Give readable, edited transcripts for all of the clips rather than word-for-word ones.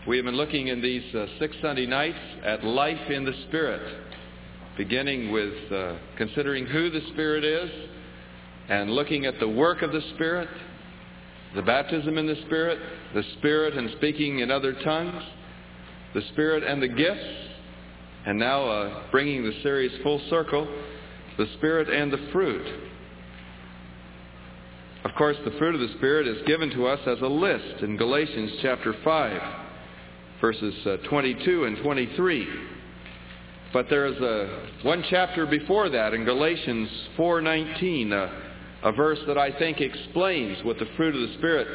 We have been looking in these 6 Sunday nights at life in the Spirit, beginning with considering who the Spirit is and looking at the work of the Spirit, the baptism in the Spirit and speaking in other tongues, the Spirit and the gifts, and now bringing the series full circle, the Spirit and the fruit. Of course, the fruit of the Spirit is given to us as a list in Galatians chapter 5. Verses 22 and 23. But there is one chapter before that in Galatians 4:19, a verse that I think explains what the fruit of the Spirit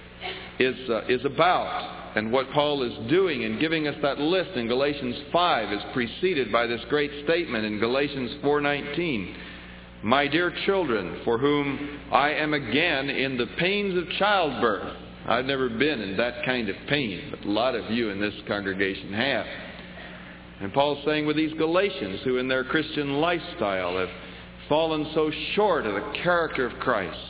is about, and what Paul is doing in giving us that list in Galatians 5 is preceded by this great statement in Galatians 4:19. My dear children, for whom I am again in the pains of childbirth. I've never been in that kind of pain, but a lot of you in this congregation have. And Paul's saying with these Galatians, who in their Christian lifestyle have fallen so short of the character of Christ,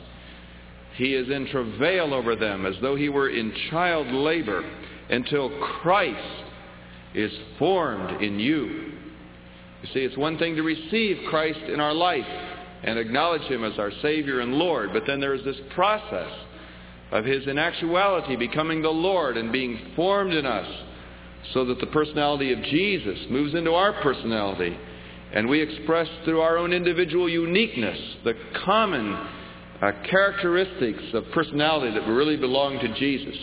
he is in travail over them as though he were in child labor until Christ is formed in you. You see, it's one thing to receive Christ in our life and acknowledge Him as our Savior and Lord, but then there is this process of His in actuality becoming the Lord and being formed in us so that the personality of Jesus moves into our personality and we express through our own individual uniqueness the common characteristics of personality that really belong to Jesus.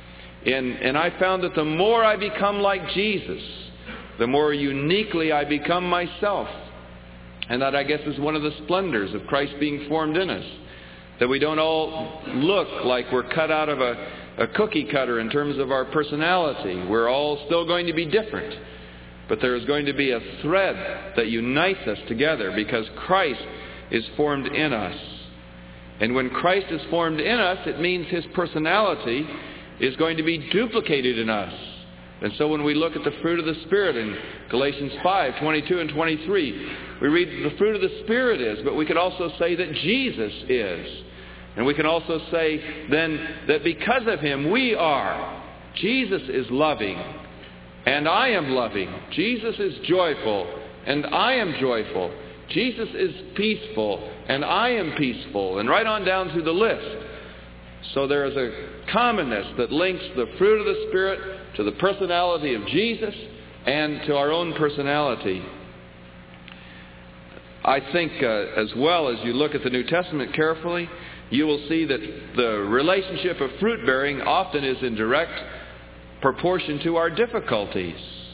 And I found that the more I become like Jesus, the more uniquely I become myself. And that, I guess, is one of the splendors of Christ being formed in us. That we don't all look like we're cut out of a cookie cutter in terms of our personality. We're all still going to be different. But there is going to be a thread that unites us together because Christ is formed in us. And when Christ is formed in us, it means His personality is going to be duplicated in us. And so when we look at the fruit of the Spirit in Galatians 5:22 and 23, we read that the fruit of the Spirit is, but we could also say that Jesus is. And we can also say then that because of Him we are. Jesus is loving, and I am loving. Jesus is joyful, and I am joyful. Jesus is peaceful, and I am peaceful. And right on down through the list. So there is a commonness that links the fruit of the Spirit to the personality of Jesus and to our own personality. I think as well as you look at the New Testament carefully, you will see that the relationship of fruit bearing often is in direct proportion to our difficulties.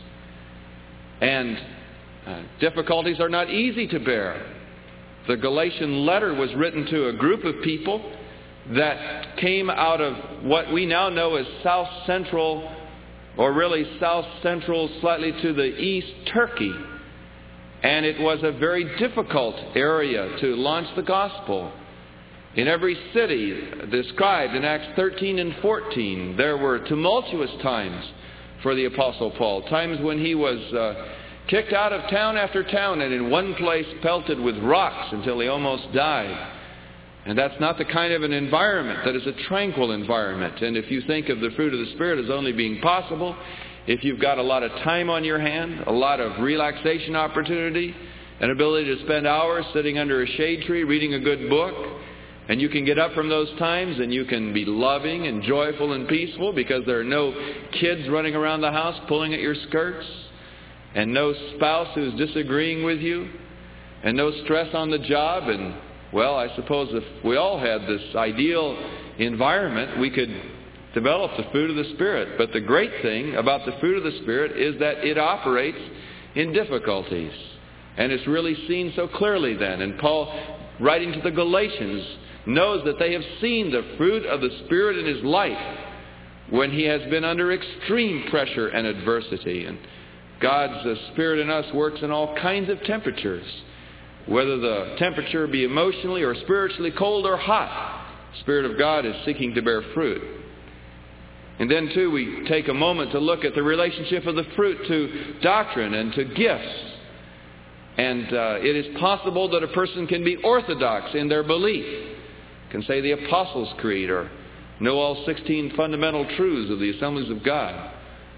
And difficulties are not easy to bear. The Galatian letter was written to a group of people that came out of what we now know as South Central, or really South Central slightly to the east, Turkey. And it was a very difficult area to launch the gospel. In every city described in Acts 13 and 14, there were tumultuous times for the Apostle Paul. Times when he was kicked out of town after town and in one place pelted with rocks until he almost died. And that's not the kind of an environment that is a tranquil environment. And if you think of the fruit of the Spirit as only being possible, if you've got a lot of time on your hand, a lot of relaxation opportunity, an ability to spend hours sitting under a shade tree reading a good book, and you can get up from those times and you can be loving and joyful and peaceful because there are no kids running around the house pulling at your skirts, and no spouse who's disagreeing with you, and no stress on the job. And well, I suppose if we all had this ideal environment, we could develop the fruit of the Spirit. But the great thing about the fruit of the Spirit is that it operates in difficulties. And it's really seen so clearly then. And Paul, writing to the Galatians, knows that they have seen the fruit of the Spirit in his life when he has been under extreme pressure and adversity. And God's Spirit in us works in all kinds of temperatures. Whether the temperature be emotionally or spiritually cold or hot, the Spirit of God is seeking to bear fruit. And then, too, we take a moment to look at the relationship of the fruit to doctrine and to gifts. And it is possible that a person can be orthodox in their belief, can say the Apostles' Creed or know all 16 fundamental truths of the Assemblies of God.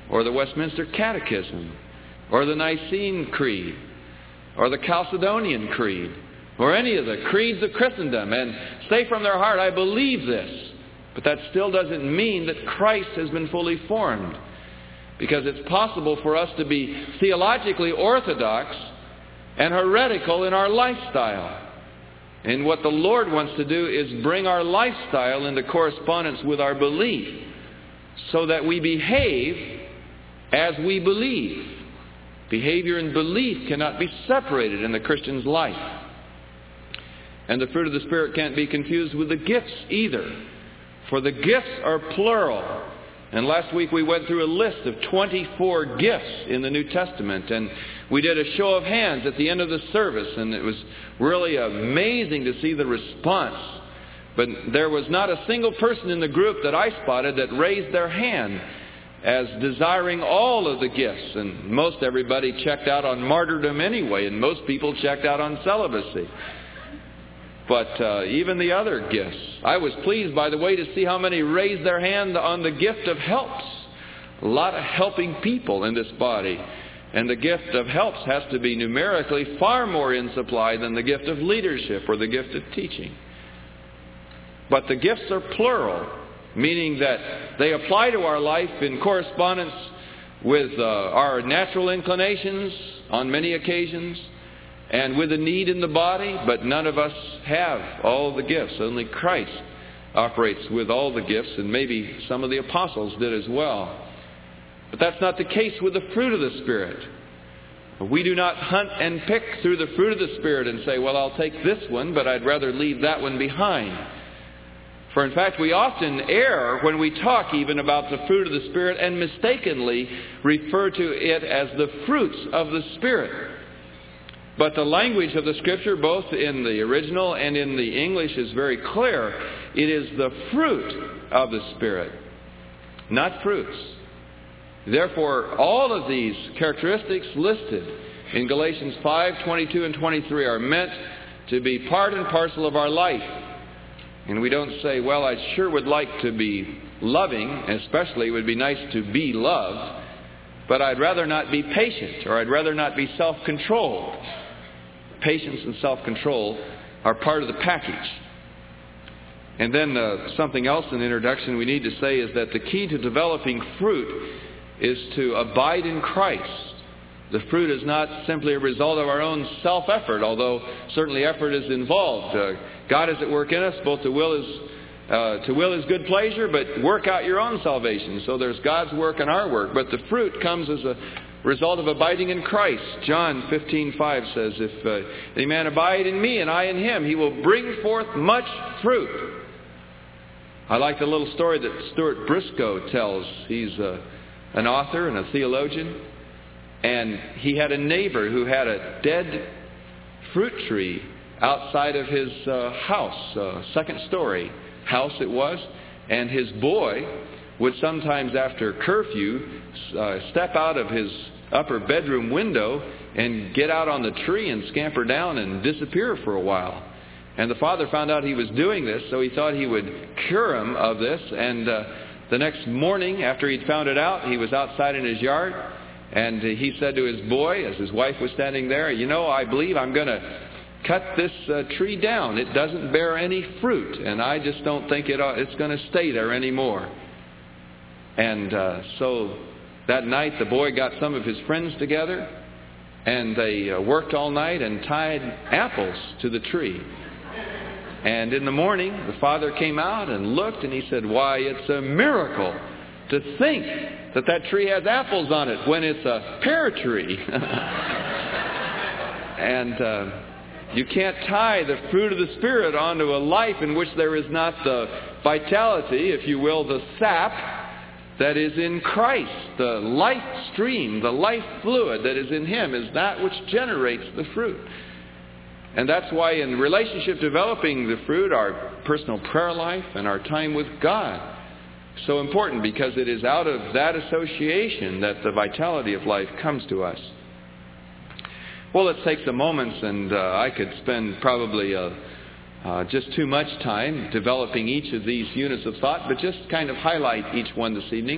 or the Westminster Catechism, or the Nicene Creed, or the Chalcedonian Creed, or any of the creeds of Christendom, and say from their heart, I believe this. But that still doesn't mean that Christ has been fully formed. Because it's possible for us to be theologically orthodox and heretical in our lifestyle. And what the Lord wants to do is bring our lifestyle into correspondence with our belief, so that we behave as we believe. Behavior and belief cannot be separated in the Christian's life. And the fruit of the Spirit can't be confused with the gifts either. For the gifts are plural. And last week we went through a list of 24 gifts in the New Testament. And we did a show of hands at the end of the service. And it was really amazing to see the response. But there was not a single person in the group that I spotted that raised their hand as desiring all of the gifts. And most everybody checked out on martyrdom anyway. And most people checked out on celibacy. But even the other gifts. I was pleased, by the way, to see how many raised their hand on the gift of helps. A lot of helping people in this body. And the gift of helps has to be numerically far more in supply than the gift of leadership or the gift of teaching. But the gifts are plural, meaning that they apply to our life in correspondence with our natural inclinations on many occasions, and with a need in the body, but none of us have all the gifts. Only Christ operates with all the gifts, and maybe some of the apostles did as well. But that's not the case with the fruit of the Spirit. We do not hunt and pick through the fruit of the Spirit and say, well, I'll take this one, but I'd rather leave that one behind. For in fact, we often err when we talk even about the fruit of the Spirit and mistakenly refer to it as the fruits of the Spirit. But the language of the Scripture, both in the original and in the English, is very clear. It is the fruit of the Spirit, not fruits. Therefore, all of these characteristics listed in Galatians 5, 22 and 23 are meant to be part and parcel of our life. And we don't say, well, I sure would like to be loving, especially it would be nice to be loved, but I'd rather not be patient, or I'd rather not be self-controlled. Patience and self-control are part of the package. And then something else in the introduction we need to say is that the key to developing fruit is to abide in Christ. The fruit is not simply a result of our own self-effort, although certainly effort is involved. God is at work in us, both to will His good pleasure, but work out your own salvation. So there's God's work and our work. But the fruit comes as a result of abiding in Christ. John 15:5 says, if any man abide in me and I in him, he will bring forth much fruit. I like the little story that Stuart Briscoe tells. He's an author and a theologian. And he had a neighbor who had a dead fruit tree outside of his house, second story house it was. And his boy would sometimes after curfew step out of his upper bedroom window and get out on the tree and scamper down and disappear for a while. And the father found out he was doing this, so he thought he would cure him of this. And the next morning, after he'd found it out, he was outside in his yard, and he said to his boy, as his wife was standing there, you know, I believe I'm going to cut this tree down. It doesn't bear any fruit, and I just don't think it's going to stay there anymore. And so that night the boy got some of his friends together, and they worked all night and tied apples to the tree. And in the morning the father came out and looked, and he said, why, it's a miracle to think that that tree has apples on it when it's a pear tree. And you can't tie the fruit of the Spirit onto a life in which there is not the vitality, if you will, the sap that is in Christ. The life stream, the life fluid that is in Him is that which generates the fruit. And that's why in relationship developing the fruit, our personal prayer life and our time with God is so important, because it is out of that association that the vitality of life comes to us. Well, let's take some moments, and I could spend probably just too much time developing each of these units of thought, but just kind of highlight each one this evening. The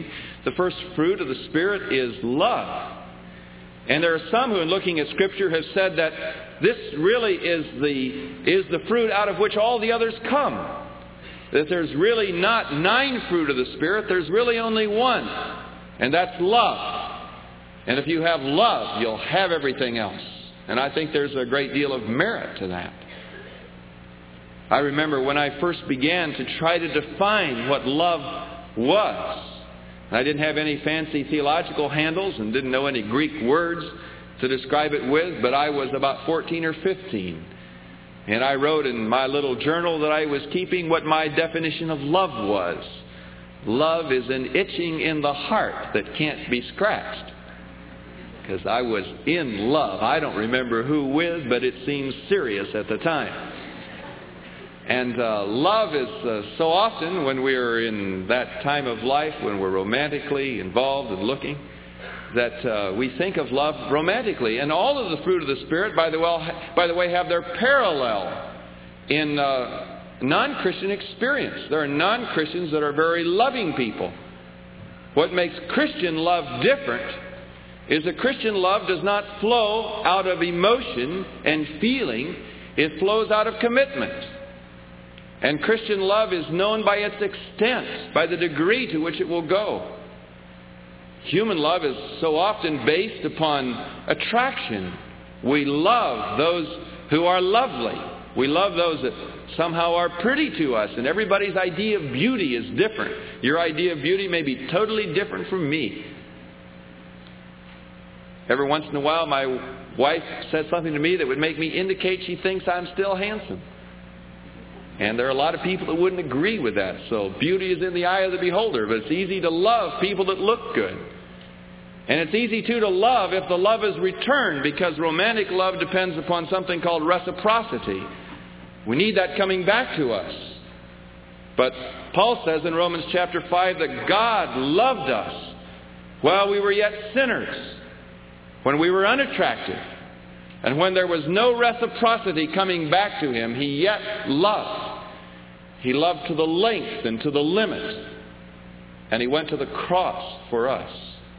the first fruit of the Spirit is love. And there are some who, in looking at Scripture, have said that this really is the fruit out of which all the others come. That there's really not 9 fruit of the Spirit, there's really only one. And that's love. And if you have love, you'll have everything else. And I think there's a great deal of merit to that. I remember when I first began to try to define what love was. I didn't have any fancy theological handles and didn't know any Greek words to describe it with, but I was about 14 or 15. And I wrote in my little journal that I was keeping what my definition of love was. Love is an itching in the heart that can't be scratched. Because I was in love. I don't remember who with, but it seemed serious at the time. And love is so often when we're in that time of life, when we're romantically involved and looking, that we think of love romantically. And all of the fruit of the Spirit, by the way, have their parallel in non-Christian experience. There are non-Christians that are very loving people. What makes Christian love different is that Christian love does not flow out of emotion and feeling. It flows out of commitment. And Christian love is known by its extent, by the degree to which it will go. Human love is so often based upon attraction. We love those who are lovely. We love those that somehow are pretty to us. And everybody's idea of beauty is different. Your idea of beauty may be totally different from me. Every once in a while, my wife says something to me that would make me indicate she thinks I'm still handsome. And there are a lot of people that wouldn't agree with that. So beauty is in the eye of the beholder. But it's easy to love people that look good. And it's easy, too, to love if the love is returned, because romantic love depends upon something called reciprocity. We need that coming back to us. But Paul says in Romans chapter 5 that God loved us while we were yet sinners, when we were unattractive. And when there was no reciprocity coming back to Him, He yet loved. He loved to the length and to the limit. And He went to the cross for us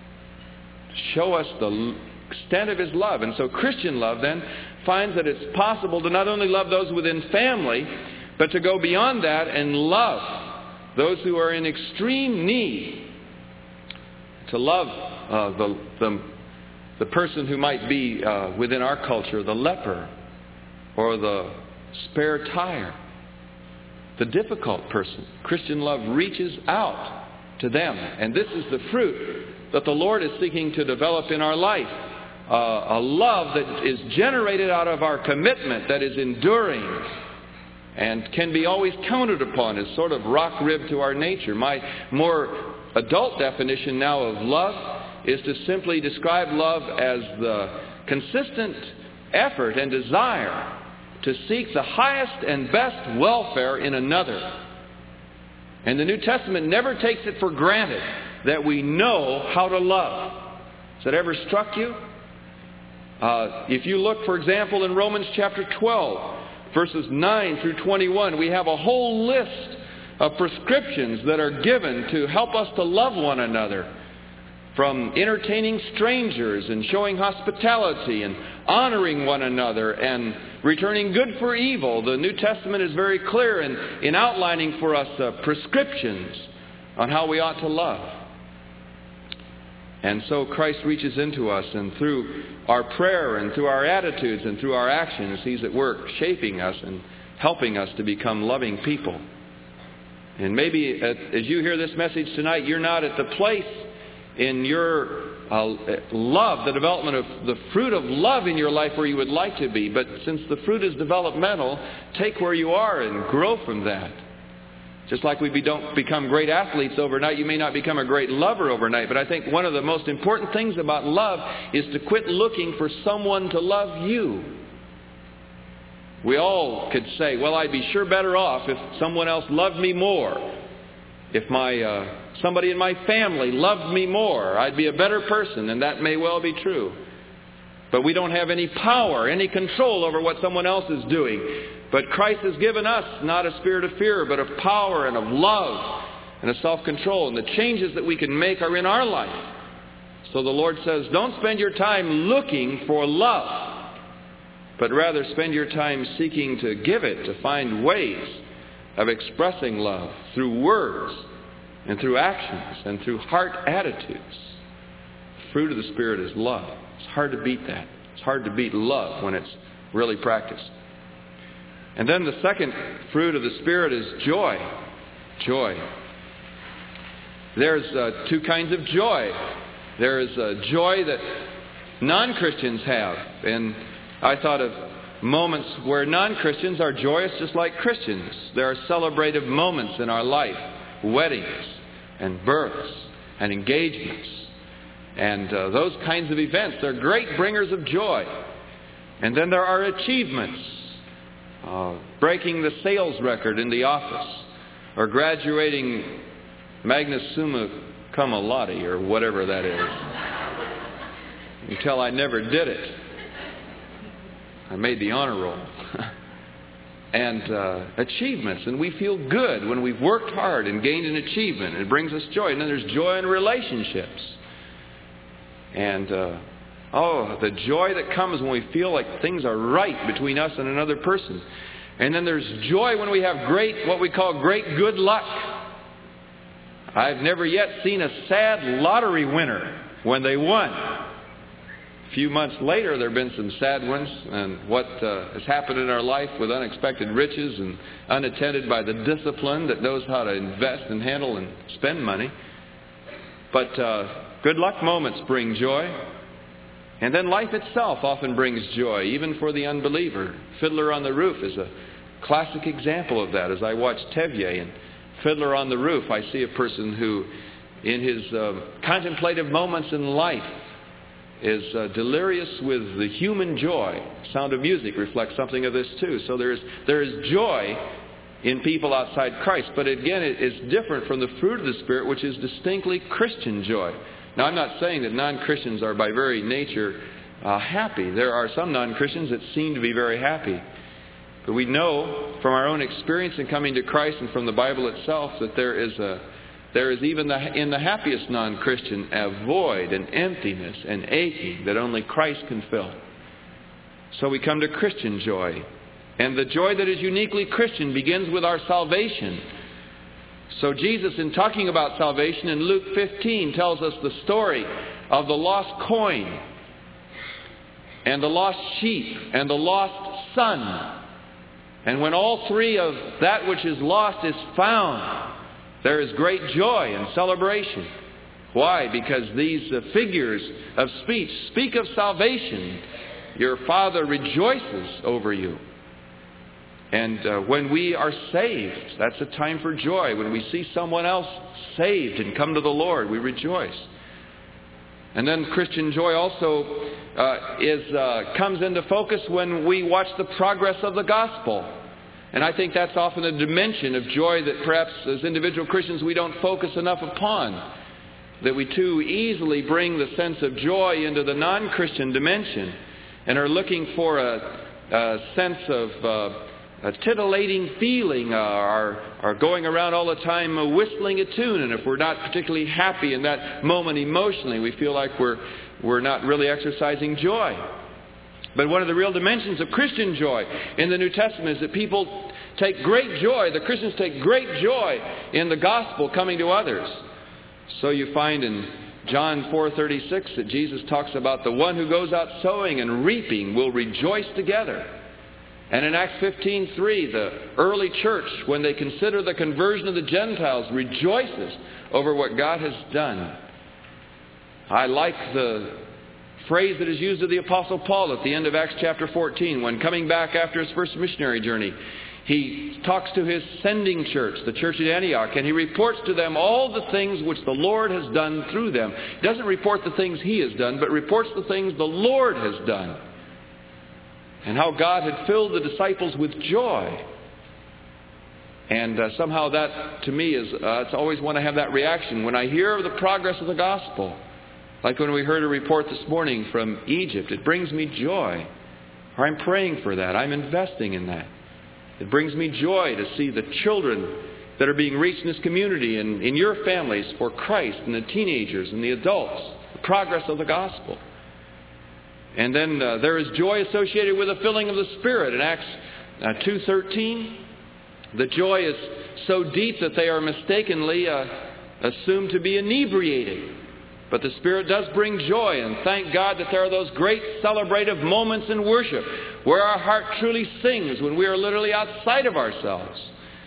to show us the extent of His love. And so Christian love then finds that it's possible to not only love those within family, but to go beyond that and love those who are in extreme need. To love the person who might be within our culture, the leper or the spare tire, the difficult person. Christian love reaches out to them. And this is the fruit that the Lord is seeking to develop in our life. A love that is generated out of our commitment, that is enduring and can be always counted upon as sort of rock ribbed to our nature. My more adult definition now of love is to simply describe love as the consistent effort and desire to seek the highest and best welfare in another. And the New Testament never takes it for granted that we know how to love. Has that ever struck you? If you look, for example, in Romans chapter 12, verses 9 through 21, we have a whole list of prescriptions that are given to help us to love one another. From entertaining strangers and showing hospitality and honoring one another and returning good for evil. The New Testament is very clear in outlining for us prescriptions on how we ought to love. And so Christ reaches into us, and through our prayer and through our attitudes and through our actions, He's at work shaping us and helping us to become loving people. And maybe as you hear this message tonight, you're not at the place in your love, the development of the fruit of love in your life where you would like to be. But since the fruit is developmental, take where you are and grow from that. Just like we don't become great athletes overnight, you may not become a great lover overnight. But I think one of the most important things about love is to quit looking for someone to love you. We all could say, well, I'd be sure better off if someone else loved me more. If somebody in my family loved me more, I'd be a better person, and that may well be true. But we don't have any power, any control over what someone else is doing. But Christ has given us not a spirit of fear, but of power and of love and a self-control. And the changes that we can make are in our life. So the Lord says, don't spend your time looking for love, but rather spend your time seeking to give it, to find ways of expressing love through words and through actions and through heart attitudes. The fruit of the Spirit is love. It's hard to beat that. It's hard to beat love when it's really practiced. And then the second fruit of the Spirit is joy. Joy. There's two kinds of joy. There is a joy that non-Christians have. And I thought of moments where non-Christians are joyous just like Christians. There are celebrative moments in our life. Weddings and births and engagements. And those kinds of events, they're great bringers of joy. And then there are achievements. Breaking the sales record in the office. Or graduating magna summa cum laude, or whatever that is. Until I never did it. I made the honor roll. And achievements. And we feel good when we've worked hard and gained an achievement. It brings us joy. And then there's joy in relationships. And the joy that comes when we feel like things are right between us and another person. And then there's joy when we have what we call great good luck. I've never yet seen a sad lottery winner when they won. A few months later, there have been some sad ones, and what has happened in our life with unexpected riches and unattended by the discipline that knows how to invest and handle and spend money. But good luck moments bring joy. And then life itself often brings joy, even for the unbeliever. Fiddler on the Roof is a classic example of that. As I watch Tevye and Fiddler on the Roof, I see a person who, in his contemplative moments in life, is delirious with the human joy. Sound of Music reflects something of this too. So there is joy in people outside Christ. But again, it is different from the fruit of the Spirit, which is distinctly Christian joy. Now, I'm not saying that non-Christians are by very nature happy. There are some non-Christians that seem to be very happy. But we know from our own experience in coming to Christ and from the Bible itself that there is even in the happiest non-Christian a void and emptiness and aching that only Christ can fill. So we come to Christian joy. And the joy that is uniquely Christian begins with our salvation. So Jesus, in talking about salvation in Luke 15, tells us the story of the lost coin and the lost sheep and the lost son. And when all three of that which is lost is found, there is great joy and celebration. Why? Because these figures of speech speak of salvation. Your Father rejoices over you. And when we are saved, that's a time for joy. When we see someone else saved and come to the Lord, we rejoice. And then Christian joy also comes into focus when we watch the progress of the gospel. And I think that's often a dimension of joy that perhaps as individual Christians we don't focus enough upon. That we too easily bring the sense of joy into the non-Christian dimension and are looking for a sense of a titillating feeling, are going around all the time whistling a tune. And if we're not particularly happy in that moment emotionally, we feel like we're not really exercising joy. But one of the real dimensions of Christian joy in the New Testament is that people take great joy, the Christians take great joy in the gospel coming to others. So you find in John 4:36 that Jesus talks about the one who goes out sowing and reaping will rejoice together. And in Acts 15:3, the early church, when they consider the conversion of the Gentiles, rejoices over what God has done. I like the phrase that is used of the Apostle Paul at the end of Acts chapter 14, when coming back after his first missionary journey, he talks to his sending church, the church at Antioch, and he reports to them all the things which the Lord has done through them. He doesn't report the things he has done, but reports the things the Lord has done. And how God had filled the disciples with joy. And somehow that, to me, is I always want to have that reaction when I hear of the progress of the gospel. Like when we heard a report this morning from Egypt, it brings me joy. Or I'm praying for that. I'm investing in that. It brings me joy to see the children that are being reached in this community and in your families for Christ, and the teenagers and the adults, the progress of the gospel. And then there is joy associated with the filling of the Spirit. In Acts 2:13, the joy is so deep that they are mistakenly assumed to be inebriated. But the Spirit does bring joy, and thank God that there are those great celebrative moments in worship where our heart truly sings when we are literally outside of ourselves.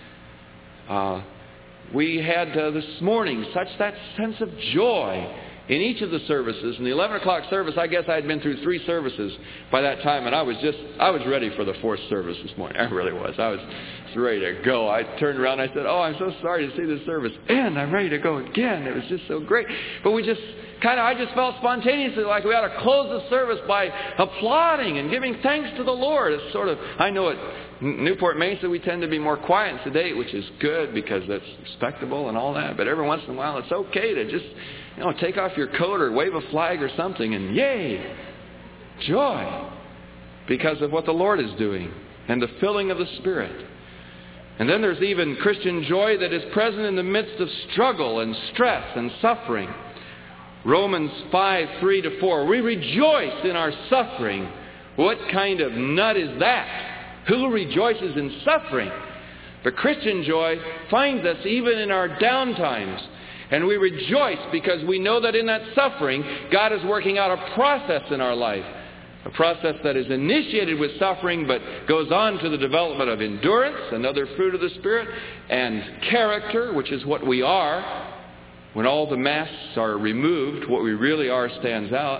We had this morning such that sense of joy in each of the services. In the 11 o'clock service, I guess I had been through 3 services by that time, and I was ready for the 4th service this morning. I really was. I was ready to go. I turned around and I said, I'm so sorry to see this service end. I'm ready to go again. It was just so great. But I just felt spontaneously like we ought to close the service by applauding and giving thanks to the Lord. It's sort of, I know at Newport Mesa we tend to be more quiet and sedate, which is good because that's respectable and all that. But every once in a while it's okay to just, take off your coat or wave a flag or something and yay, joy, because of what the Lord is doing and the filling of the Spirit. And then there's even Christian joy that is present in the midst of struggle and stress and suffering. Romans 5:3-4. We rejoice in our suffering. What kind of nut is that? Who rejoices in suffering? But Christian joy finds us even in our down times. And we rejoice because we know that in that suffering, God is working out a process in our life. A process that is initiated with suffering but goes on to the development of endurance, another fruit of the Spirit, and character, which is what we are. When all the masks are removed, what we really are stands out.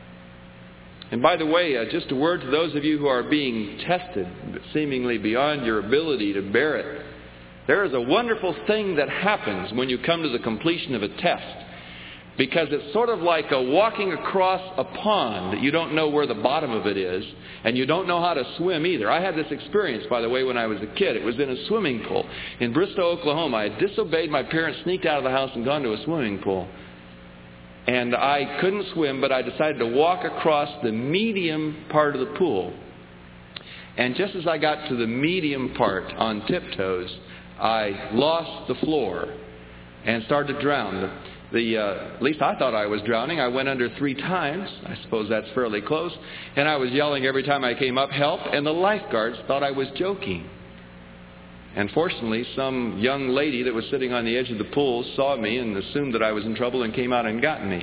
And by the way, just a word to those of you who are being tested, seemingly beyond your ability to bear it. There is a wonderful thing that happens when you come to the completion of a test. Because it's sort of like walking across a pond that you don't know where the bottom of it is, and you don't know how to swim either. I had this experience, by the way, when I was a kid. It was in a swimming pool in Bristow, Oklahoma. I had disobeyed my parents, sneaked out of the house, and gone to a swimming pool. And I couldn't swim, but I decided to walk across the medium part of the pool. And just as I got to the medium part on tiptoes, I lost the floor and started to drown. At least I thought I was drowning. I went under 3 times. I suppose that's fairly close. And I was yelling every time I came up, help. And the lifeguards thought I was joking. And fortunately, some young lady that was sitting on the edge of the pool saw me and assumed that I was in trouble and came out and got me.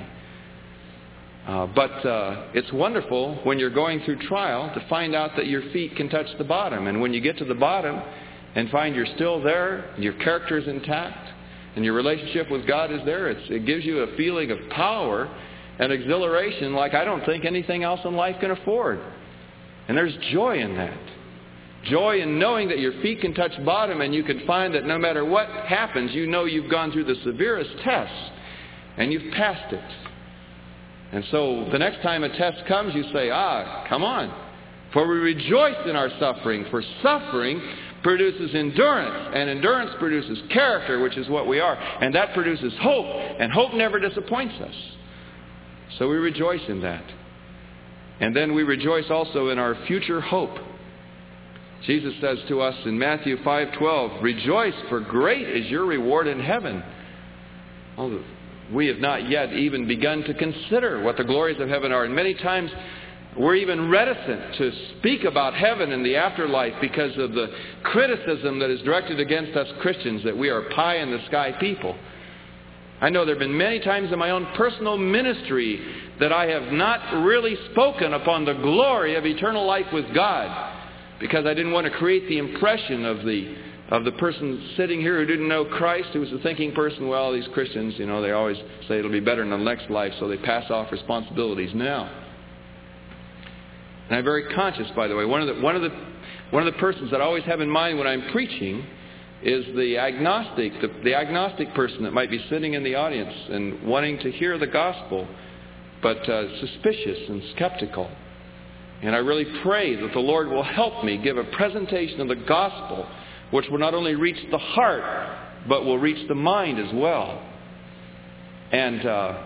But it's wonderful when you're going through trial to find out that your feet can touch the bottom. And when you get to the bottom and find you're still there, your character is intact, and your relationship with God is there, it gives you a feeling of power and exhilaration like I don't think anything else in life can afford. And there's joy in that. Joy in knowing that your feet can touch bottom and you can find that no matter what happens, you know you've gone through the severest tests and you've passed it. And so the next time a test comes, you say, come on. For we rejoice in our suffering, for suffering produces endurance, and endurance produces character, which is what we are. And that produces hope, and hope never disappoints us. So we rejoice in that. And then we rejoice also in our future hope. Jesus says to us in Matthew 5:12, rejoice, for great is your reward in heaven. Well, we have not yet even begun to consider what the glories of heaven are. And many times we're even reticent to speak about heaven and the afterlife because of the criticism that is directed against us Christians, that we are pie-in-the-sky people. I know there have been many times in my own personal ministry that I have not really spoken upon the glory of eternal life with God because I didn't want to create the impression of the person sitting here who didn't know Christ, who was a thinking person. Well, these Christians, they always say it'll be better in the next life, so they pass off responsibilities now. And I'm very conscious, by the way, one of the persons that I always have in mind when I'm preaching is the agnostic person that might be sitting in the audience and wanting to hear the gospel, but suspicious and skeptical. And I really pray that the Lord will help me give a presentation of the gospel which will not only reach the heart, but will reach the mind as well. And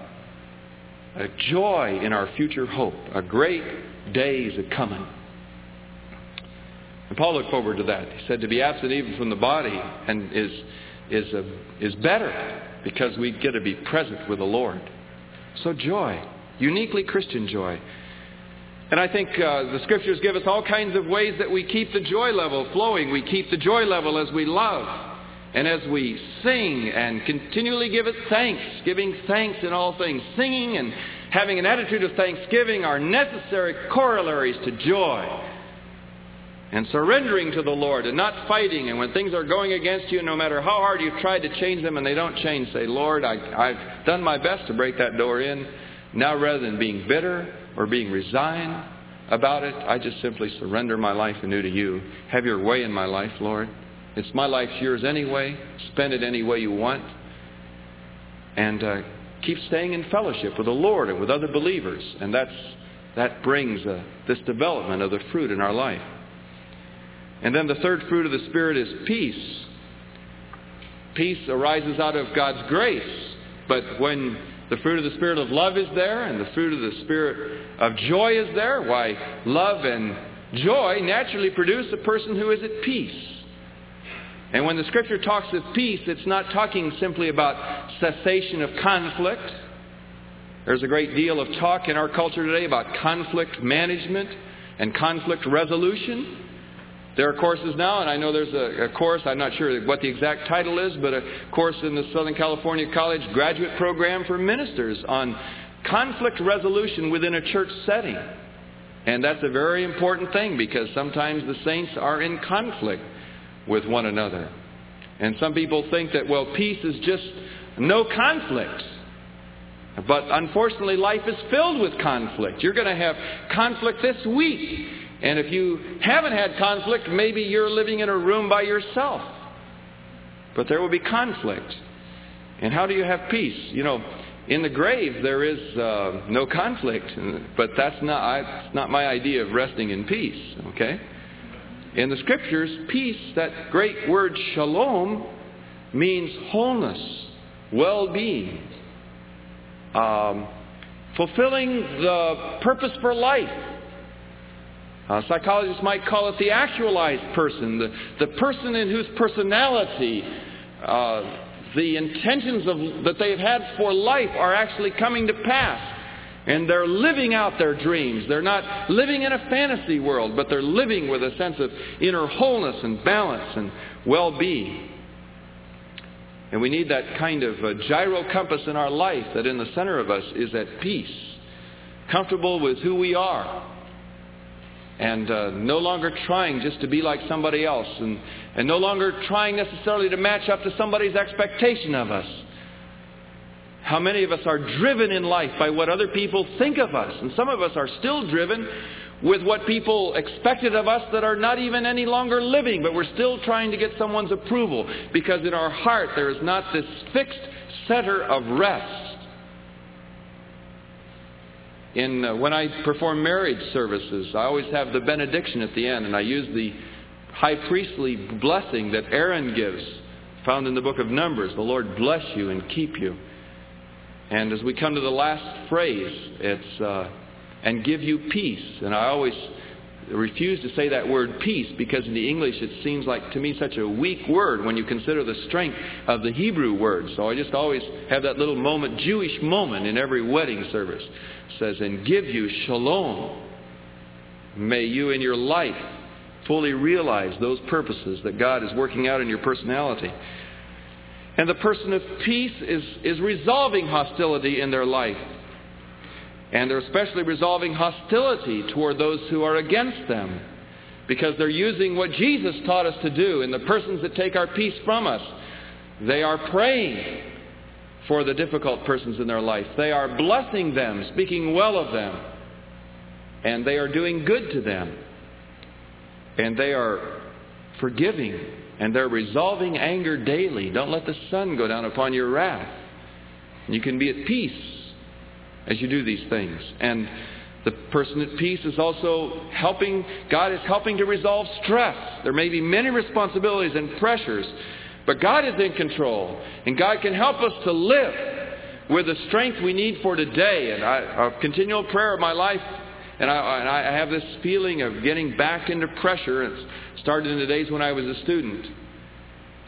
a joy in our future hope, a great day is a-coming. And Paul looked forward to that. He said to be absent even from the body and is is better because we get to be present with the Lord. So joy, uniquely Christian joy. And I think the Scriptures give us all kinds of ways that we keep the joy level flowing. We keep the joy level as we love and as we sing and continually give it thanks, giving thanks in all things. Singing and having an attitude of thanksgiving are necessary corollaries to joy. And surrendering to the Lord and not fighting. And when things are going against you, no matter how hard you've tried to change them and they don't change, say, Lord, I've done my best to break that door in. Now, rather than being bitter or being resigned about it, I just simply surrender my life anew to you. Have your way in my life, Lord. It's my life's yours anyway. Spend it any way you want. And keep staying in fellowship with the Lord and with other believers. And that brings this development of the fruit in our life. And then the third fruit of the Spirit is peace. Peace arises out of God's grace. But when the fruit of the Spirit of love is there and the fruit of the Spirit of joy is there, why, love and joy naturally produce a person who is at peace. And when the Scripture talks of peace, it's not talking simply about cessation of conflict. There's a great deal of talk in our culture today about conflict management and conflict resolution. There are courses now, and I know there's a course, I'm not sure what the exact title is, but a course in the Southern California College graduate program for ministers on conflict resolution within a church setting. And that's a very important thing because sometimes the saints are in conflict with one another. And some people think that, well, peace is just no conflict. But unfortunately, life is filled with conflict. You're going to have conflict this week. And if you haven't had conflict, maybe you're living in a room by yourself. But there will be conflict. And how do you have peace? You know, in the grave there is no conflict. But that's not my idea of resting in peace. Okay? In the Scriptures, peace, that great word shalom, means wholeness, well-being, fulfilling the purpose for life. Psychologists might call it the actualized person, the person in whose personality the intentions that they've had for life are actually coming to pass. And they're living out their dreams. They're not living in a fantasy world, but they're living with a sense of inner wholeness and balance and well-being. And we need that kind of gyro compass in our life that in the center of us is at peace, comfortable with who we are, and no longer trying just to be like somebody else, and no longer trying necessarily to match up to somebody's expectation of us. How many of us are driven in life by what other people think of us? And some of us are still driven with what people expected of us that are not even any longer living, but we're still trying to get someone's approval because in our heart there is not this fixed center of rest. When I perform marriage services, I always have the benediction at the end, and I use the high priestly blessing that Aaron gives, found in the book of Numbers. The Lord bless you and keep you. And as we come to the last phrase, it's, and give you peace. And I always refuse to say that word peace because in the English it seems like to me such a weak word when you consider the strength of the Hebrew word. So I just always have that little moment, Jewish moment in every wedding service. It says, and give you shalom. May you in your life fully realize those purposes that God is working out in your personality. And the person of peace is resolving hostility in their life. And they're especially resolving hostility toward those who are against them. Because they're using what Jesus taught us to do in the persons that take our peace from us. They are praying for the difficult persons in their life. They are blessing them, speaking well of them. And they are doing good to them. And they are forgiving. And they're resolving anger daily. Don't let the sun go down upon your wrath. You can be at peace as you do these things. And the person at peace is also helping, God is helping to resolve stress. There may be many responsibilities and pressures, but God is in control. And God can help us to live with the strength we need for today. And a continual prayer of my life, and I have this feeling of getting back into pressure. It started in the days when I was a student.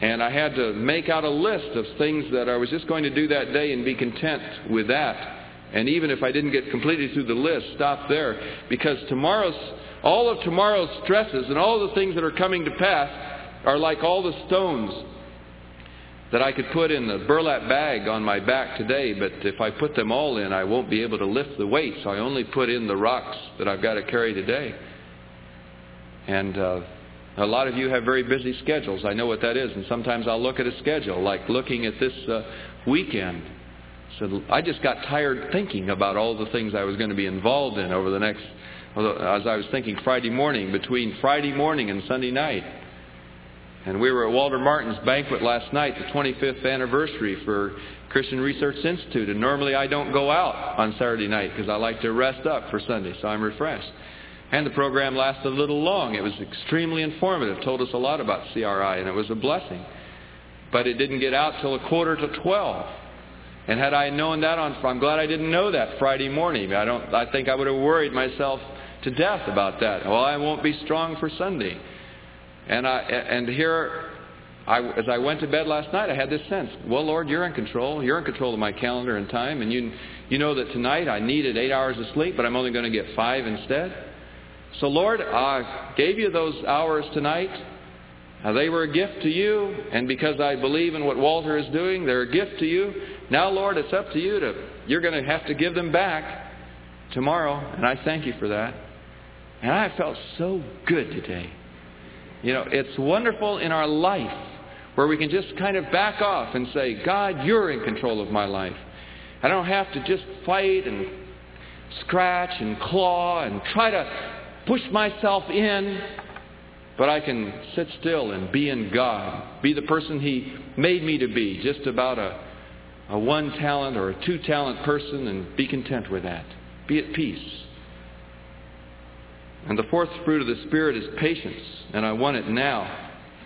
And I had to make out a list of things that I was just going to do that day and be content with that. And even if I didn't get completely through the list, stop there. Because all of tomorrow's stresses and all the things that are coming to pass are like all the stones that I could put in the burlap bag on my back today. But if I put them all in, I won't be able to lift the weight. So I only put in the rocks that I've got to carry today. And a lot of you have very busy schedules. I know what that is. And sometimes I'll look at a schedule, like looking at this weekend. So I just got tired thinking about all the things I was going to be involved in over the next, as I was thinking Friday morning, between Friday morning and Sunday night. And we were at Walter Martin's banquet last night, the 25th anniversary for Christian Research Institute. And normally I don't go out on Saturday night because I like to rest up for Sunday, so I'm refreshed. And the program lasted a little long. It was extremely informative, told us a lot about CRI, and it was a blessing. But it didn't get out till 11:45. And had I known that I'm glad I didn't know that Friday morning. I think I would have worried myself to death about that. Well, I won't be strong for Sunday. And here, as I went to bed last night, I had this sense, well, Lord, you're in control. You're in control of my calendar and time. And you know that tonight I needed 8 hours of sleep, but I'm only going to get 5 instead. So, Lord, I gave you those hours tonight. They were a gift to you, and because I believe in what Walter is doing, they're a gift to you. Now, Lord, it's up to you. You're going to have to give them back tomorrow, and I thank you for that. And I felt so good today. You know, it's wonderful in our life where we can just kind of back off and say, God, you're in control of my life. I don't have to just fight and scratch and claw and try to push myself in. But I can sit still and be in God. Be the person He made me to be. Just about a 1 talent or a 2 talent person, and be content with that. Be at peace. And the fourth fruit of the Spirit is patience. And I want it now.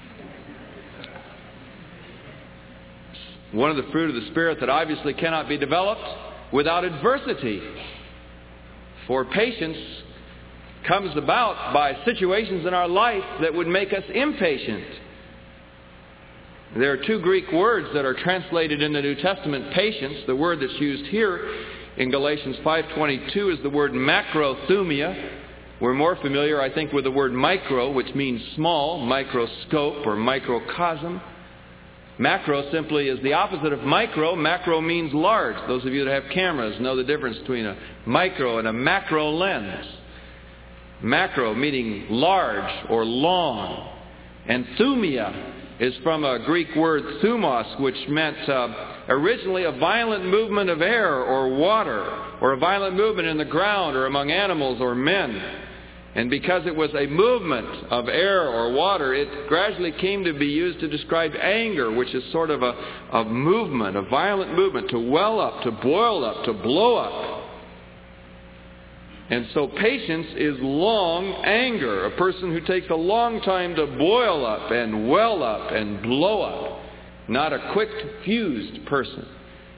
One of the fruit of the Spirit that obviously cannot be developed without adversity. For patience comes about by situations in our life that would make us impatient. There are 2 Greek words that are translated in the New Testament, patience. The word that's used here in Galatians 5:22 is the word macrothumia. We're more familiar, I think, with the word micro, which means small, microscope or microcosm. Macro simply is the opposite of micro. Macro means large. Those of you that have cameras know the difference between a micro and a macro lens. Macro meaning large or long. And thumia is from a Greek word thumos, which meant originally a violent movement of air or water, or a violent movement in the ground or among animals or men. And because it was a movement of air or water, it gradually came to be used to describe anger, which is sort of a movement, a violent movement, to well up, to boil up, to blow up. And so patience is long anger, a person who takes a long time to boil up and well up and blow up, not a quick fused person.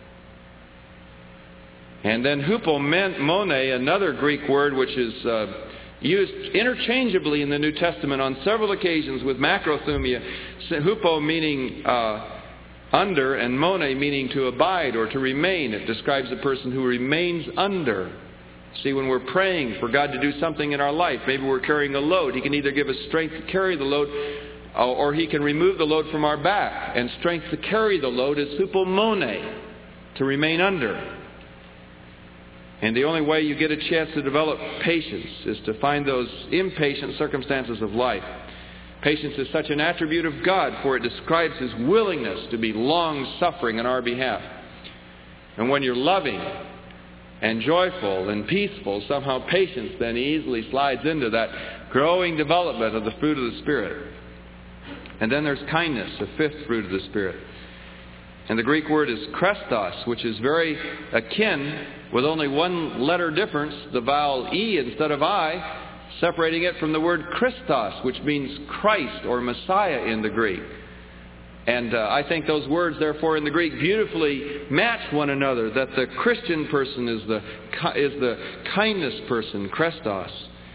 And then hupomone, another Greek word which is used interchangeably in the New Testament on several occasions with macrothumia, hupo meaning under and mone meaning to abide or to remain. It describes a person who remains under. See, when we're praying for God to do something in our life, maybe we're carrying a load. He can either give us strength to carry the load, or He can remove the load from our back. And strength to carry the load is hupomone, to remain under. And the only way you get a chance to develop patience is to find those impatient circumstances of life. Patience is such an attribute of God, for it describes His willingness to be long-suffering on our behalf. And when you're loving and joyful and peaceful, somehow patience then easily slides into that growing development of the fruit of the Spirit. And then there's kindness, the fifth fruit of the Spirit. And the Greek word is Christos, which is very akin, with only one letter difference, the vowel E instead of I, separating it from the word Christos, which means Christ or Messiah in the Greek. And I think those words, therefore, in the Greek beautifully match one another, that the Christian person is the kindness person, Christos.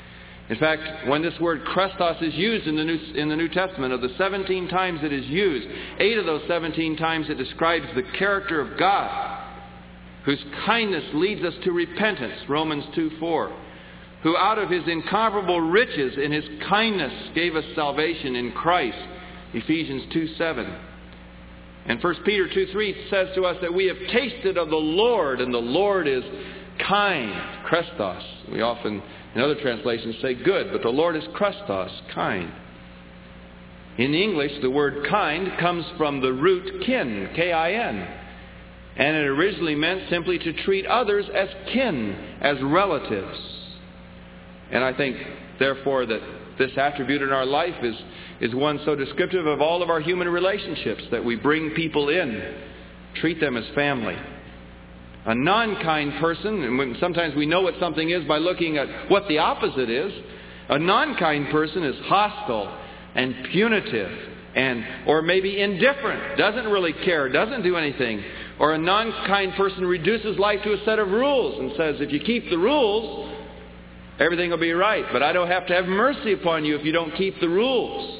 In fact, when this word Christos is used in the New Testament, of the 17 times it is used, 8 of those 17 times it describes the character of God, whose kindness leads us to repentance, Romans 2:4, who out of His incomparable riches in His kindness gave us salvation in Christ, Ephesians 2:7. And 1 Peter 2:3 says to us that we have tasted of the Lord, and the Lord is kind, Christos. We often, in other translations, say good, but the Lord is Christos, kind. In English, the word kind comes from the root kin, K-I-N. And it originally meant simply to treat others as kin, as relatives. And I think, therefore, that this attribute in our life is one so descriptive of all of our human relationships, that we bring people in, treat them as family. A non-kind person, and sometimes we know what something is by looking at what the opposite is. A non-kind person is hostile and punitive or maybe indifferent, doesn't really care, doesn't do anything. Or a non-kind person reduces life to a set of rules and says, if you keep the rules, everything will be right. But I don't have to have mercy upon you if you don't keep the rules.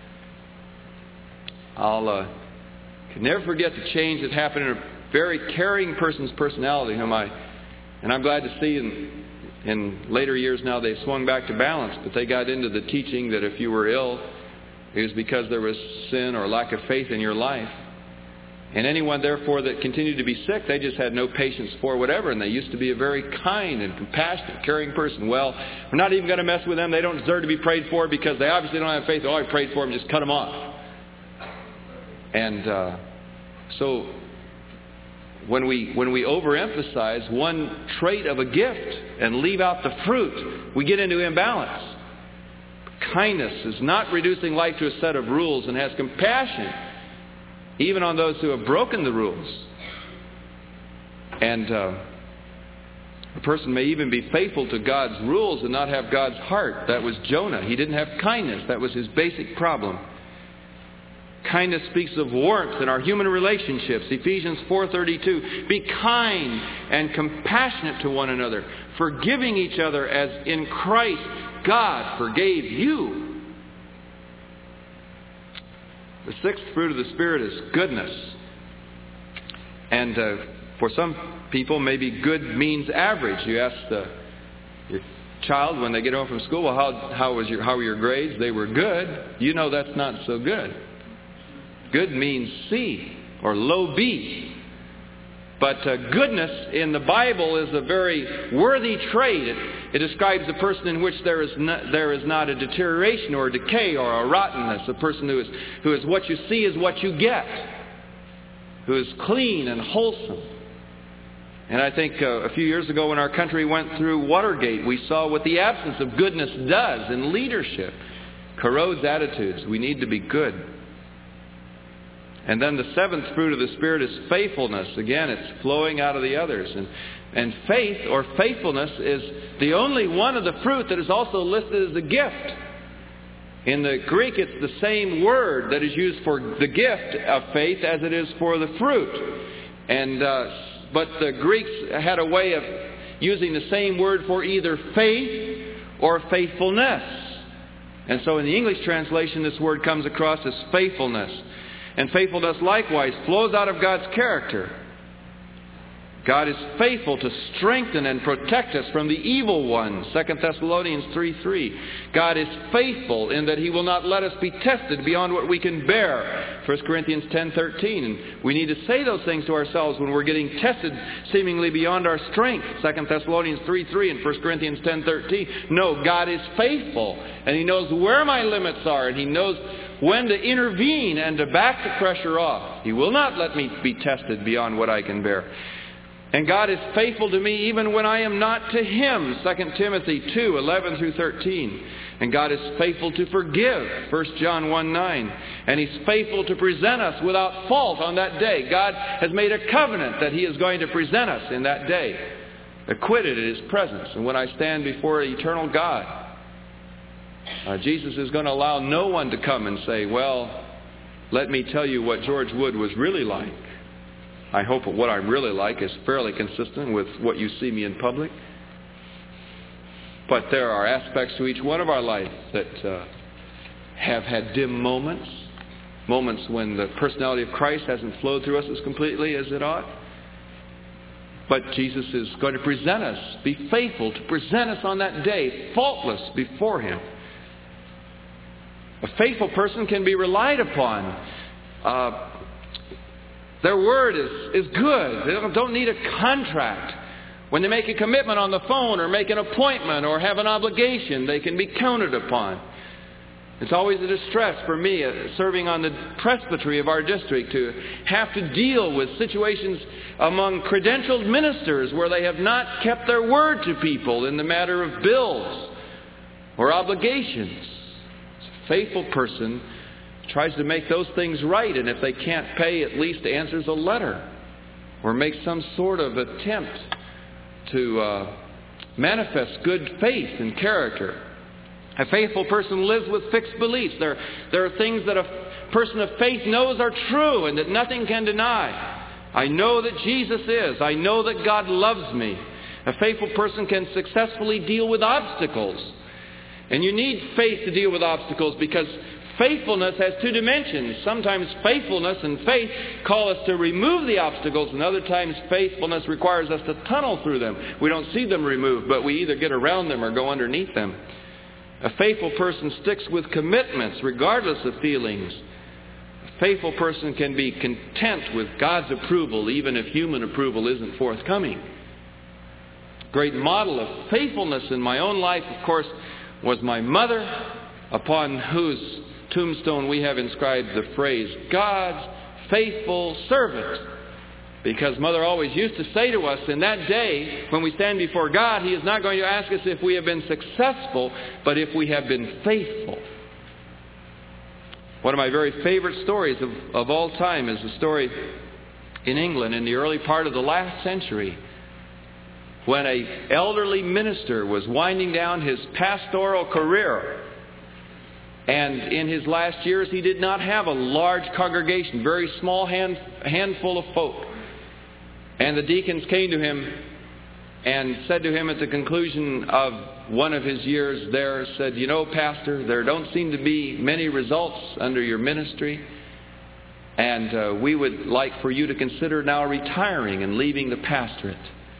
I'll can never forget the change that happened in a very caring person's personality, and I'm glad to see in later years now they've swung back to balance, but they got into the teaching that if you were ill, it was because there was sin or lack of faith in your life. And anyone, therefore, that continued to be sick, they just had no patience for whatever, and they used to be a very kind and compassionate, caring person. Well, we're not even going to mess with them. They don't deserve to be prayed for because they obviously don't have faith. Oh, I prayed for them, just cut them off. And so when we overemphasize one trait of a gift and leave out the fruit, we get into imbalance. Kindness is not reducing life to a set of rules and has compassion even on those who have broken the rules. And a person may even be faithful to God's rules and not have God's heart. That was Jonah. He didn't have kindness. That was his basic problem. Kindness speaks of warmth in our human relationships. Ephesians 4:32. Be kind and compassionate to one another, forgiving each other as in Christ God forgave you. The sixth fruit of the Spirit is goodness. And for some people, maybe good means average. You ask your child when they get home from school, well, how were your grades? They were good. You know that's not so good. Good means C or low B. But goodness in the Bible is a very worthy trait. It describes a person in which there is not a deterioration or a decay or a rottenness. A person who is what you see is what you get. Who is clean and wholesome. And I think a few years ago when our country went through Watergate, we saw what the absence of goodness does in leadership. Corrodes attitudes. We need to be good. And then the seventh fruit of the Spirit is faithfulness. Again, it's flowing out of the others. And faith or faithfulness is the only one of the fruit that is also listed as a gift. In the Greek, it's the same word that is used for the gift of faith as it is for the fruit. But the Greeks had a way of using the same word for either faith or faithfulness. And so in the English translation, this word comes across as faithfulness. And faithfulness likewise flows out of God's character. God is faithful to strengthen and protect us from the evil one. 2 Thessalonians 3:3. God is faithful in that He will not let us be tested beyond what we can bear. 1 Corinthians 10:13. And we need to say those things to ourselves when we're getting tested seemingly beyond our strength. 2 Thessalonians 3:3 and 1 Corinthians 10:13. No, God is faithful. And He knows where my limits are. And He knows when to intervene and to back the pressure off. He will not let me be tested beyond what I can bear. And God is faithful to me even when I am not to Him. 2 Timothy 2:11 through 13. And God is faithful to forgive. 1 John 1:9. And He's faithful to present us without fault on that day. God has made a covenant that He is going to present us in that day, acquitted in His presence. And when I stand before eternal God, Jesus is going to allow no one to come and say, well, let me tell you what George Wood was really like. I hope that what I'm really like is fairly consistent with what you see me in public. But there are aspects to each one of our life that have had dim moments. Moments when the personality of Christ hasn't flowed through us as completely as it ought. But Jesus is going to present us, be faithful to present us on that day, faultless before Him. A faithful person can be relied upon. Their word is good. They don't need a contract. When they make a commitment on the phone or make an appointment or have an obligation, they can be counted upon. It's always a distress for me, serving on the presbytery of our district, to have to deal with situations among credentialed ministers where they have not kept their word to people in the matter of bills or obligations. A faithful person tries to make those things right, and if they can't pay, at least answers a letter or makes some sort of attempt to manifest good faith and character. A faithful person lives with fixed beliefs. There are things that a person of faith knows are true and that nothing can deny. I know that Jesus is. I know that God loves me. A faithful person can successfully deal with obstacles. And you need faith to deal with obstacles because faithfulness has two dimensions. Sometimes faithfulness and faith call us to remove the obstacles, and other times faithfulness requires us to tunnel through them. We don't see them removed, but we either get around them or go underneath them. A faithful person sticks with commitments regardless of feelings. A faithful person can be content with God's approval even if human approval isn't forthcoming. A great model of faithfulness in my own life, of course, was my mother, upon whose tombstone we have inscribed the phrase, God's faithful servant. Because Mother always used to say to us, in that day, when we stand before God, He is not going to ask us if we have been successful, but if we have been faithful. One of my very favorite stories of all time is a story in England in the early part of the last century, when an elderly minister was winding down his pastoral career. And in his last years, he did not have a large congregation, very small handful of folk. And the deacons came to him and said to him at the conclusion of one of his years there, said, "You know, Pastor, there don't seem to be many results under your ministry. And we would like for you to consider now retiring and leaving the pastorate."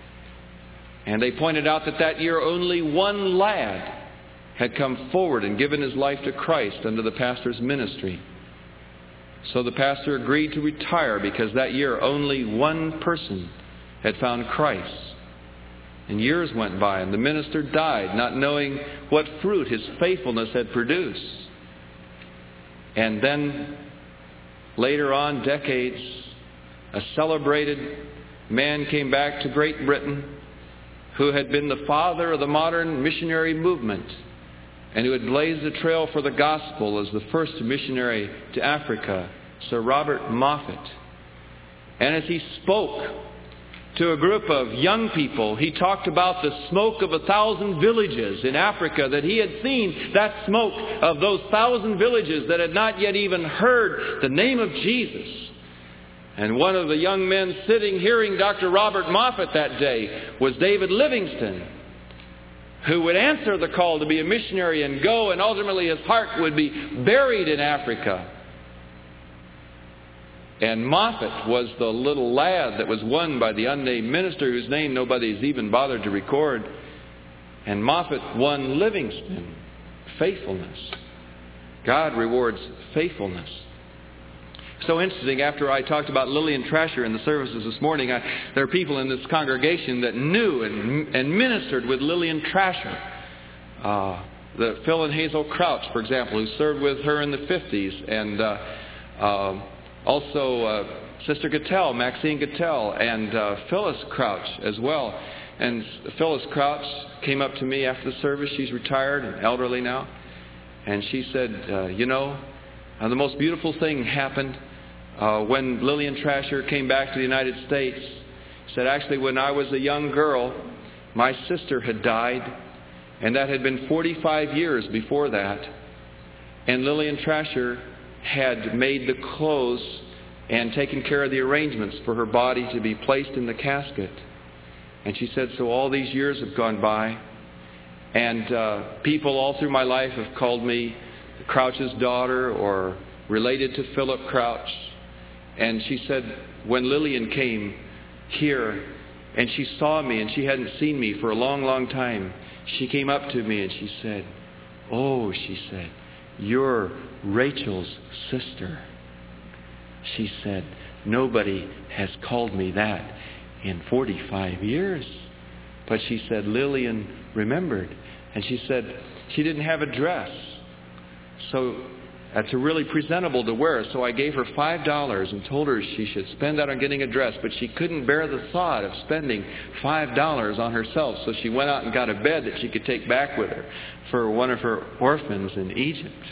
And they pointed out that year only one lad had come forward and given his life to Christ under the pastor's ministry. So the pastor agreed to retire because that year only one person had found Christ. And years went by and the minister died, not knowing what fruit his faithfulness had produced. And then later on, decades, a celebrated man came back to Great Britain who had been the father of the modern missionary movement and who had blazed a trail for the gospel as the first missionary to Africa, Sir Robert Moffat. And as he spoke to a group of young people, he talked about the smoke of 1,000 villages in Africa, that he had seen that smoke of those 1,000 villages that had not yet even heard the name of Jesus. And one of the young men sitting hearing Dr. Robert Moffat that day was David Livingstone, who would answer the call to be a missionary and go, and ultimately his heart would be buried in Africa. And Moffat was the little lad that was won by the unnamed minister whose name nobody's even bothered to record. And Moffat won Livingstone. Faithfulness. God rewards faithfulness. So interesting, after I talked about Lillian Trasher in the services this morning, there are people in this congregation that knew and ministered with Lillian Trasher. Phil and Hazel Crouch, for example, who served with her in the 50s. And also Sister Gattell, Maxine Gattell, and Phyllis Crouch as well. And Phyllis Crouch came up to me after the service. She's retired and elderly now. And she said, the most beautiful thing happened when Lillian Trasher came back to the United States. She said, actually, when I was a young girl, my sister had died, and that had been 45 years before that. And Lillian Trasher had made the clothes and taken care of the arrangements for her body to be placed in the casket. And she said, so all these years have gone by, And people all through my life have called me Crouch's daughter or related to Philip Crouch. And she said, when Lillian came here and she saw me and she hadn't seen me for a long, long time, she came up to me and she said, "Oh," she said, "you're Rachel's sister." She said, "Nobody has called me that in 45 years. But she said, Lillian remembered. And she said she didn't have a dress. So that's really presentable to wear. So I gave her $5 and told her she should spend that on getting a dress. But she couldn't bear the thought of spending $5 on herself. So she went out and got a bed that she could take back with her for one of her orphans in Egypt.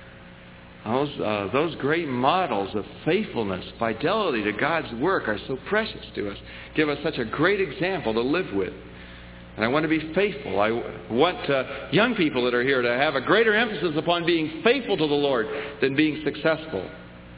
Those great models of faithfulness, fidelity to God's work are so precious to us. Give us such a great example to live with. And I want to be faithful. I want young people that are here to have a greater emphasis upon being faithful to the Lord than being successful.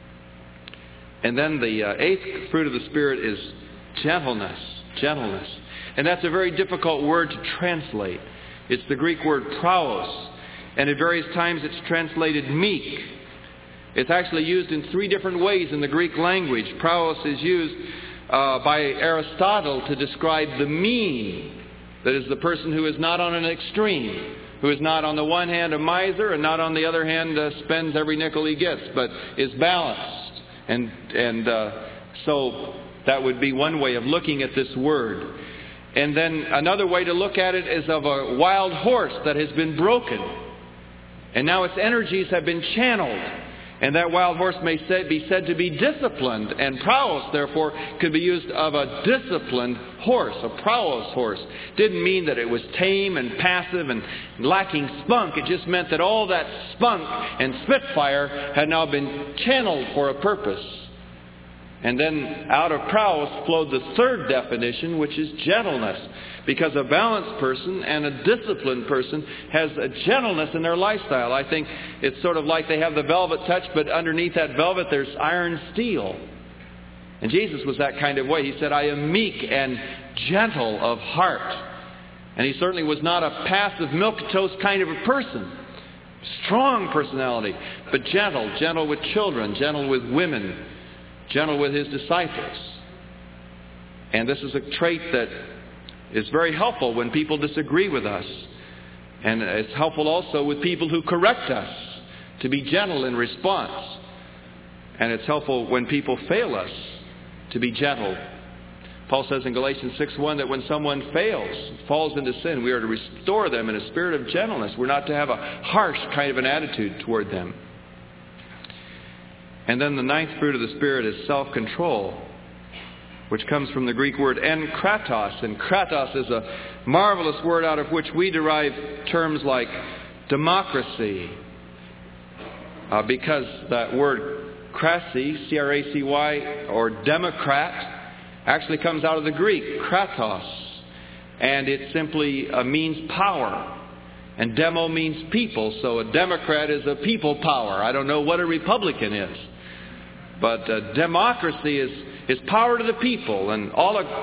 And then the eighth fruit of the Spirit is gentleness. Gentleness. And that's a very difficult word to translate. It's the Greek word praos. And at various times it's translated meek. It's actually used in three different ways in the Greek language. Praos is used by Aristotle to describe the mean. That is the person who is not on an extreme, who is not on the one hand a miser and not on the other hand spends every nickel he gets, but is balanced. And so that would be one way of looking at this word. And then another way to look at it is of a wild horse that has been broken. And now its energies have been channeled. And that wild horse may be said to be disciplined. And praos, therefore, could be used of a disciplined horse, a praos horse. Didn't mean that it was tame and passive and lacking spunk. It just meant that all that spunk and spitfire had now been channeled for a purpose. And then out of praos flowed the third definition, which is gentleness. Because a balanced person and a disciplined person has a gentleness in their lifestyle. I think it's sort of like they have the velvet touch, but underneath that velvet there's iron steel. And Jesus was that kind of way. He said, "I am meek and gentle of heart." And he certainly was not a passive milquetoast kind of a person. Strong personality, but gentle. Gentle with children, gentle with women, gentle with his disciples. And this is a trait that is very helpful when people disagree with us. And it's helpful also with people who correct us to be gentle in response. And it's helpful when people fail us to be gentle. Paul says in Galatians 6:1 that when someone falls into sin, we are to restore them in a spirit of gentleness. We're not to have a harsh kind of an attitude toward them. And then the ninth fruit of the Spirit is self-control, which comes from the Greek word enkratos. And kratos is a marvelous word out of which we derive terms like democracy. Because that word krasi, C-R-A-C-Y, or democrat, actually comes out of the Greek, kratos. And it simply means power. And demo means people, so a Democrat is a people power. I don't know what a Republican is. But democracy is power to the people. And all of,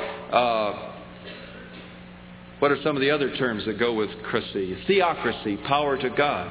what are some of the other terms that go with krasi? Theocracy, power to God.